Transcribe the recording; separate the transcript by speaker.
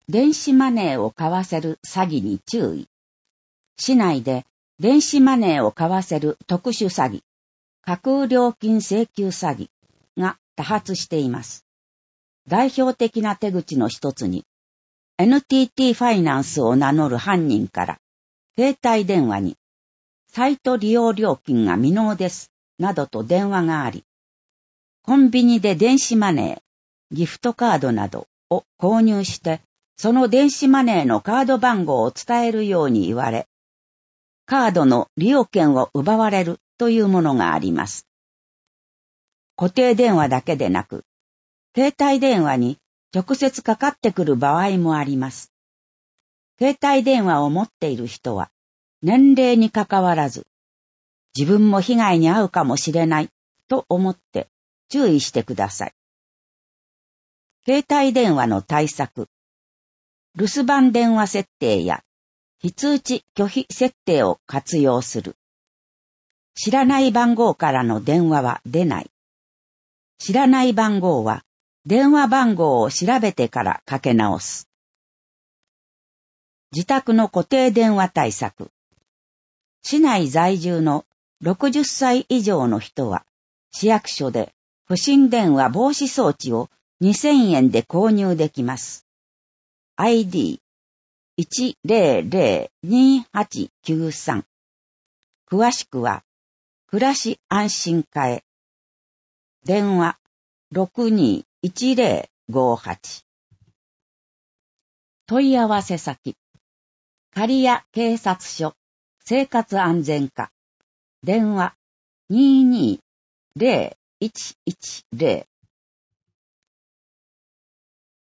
Speaker 1: 電子マネーを買わせる詐欺に注意。市内で電子マネーを買わせる特殊詐欺、架空料金請求詐欺が多発しています。代表的な手口の一つに、NTT ファイナンスを名乗る犯人から、携帯電話に、サイト利用料金が未納です、などと電話があり、コンビニで電子マネー、ギフトカードなどを購入して、その電子マネーのカード番号を伝えるように言われ、カードの利用権を奪われるというものがあります。固定電話だけでなく、携帯電話に直接かかってくる場合もあります。携帯電話を持っている人は、年齢にかかわらず、自分も被害に遭うかもしれないと思って注意してください。携帯電話の対策。留守番電話設定や非通知拒否設定を活用する。知らない番号からの電話は出ない。知らない番号は電話番号を調べてからかけ直す。自宅の固定電話対策。市内在住の60歳以上の人は市役所で不審電話防止装置を2000円で購入できます。ID1002893。詳しくは、暮らし安心課へ。電話621058。問い合わせ先。刈谷警察署生活安全課。電話220110。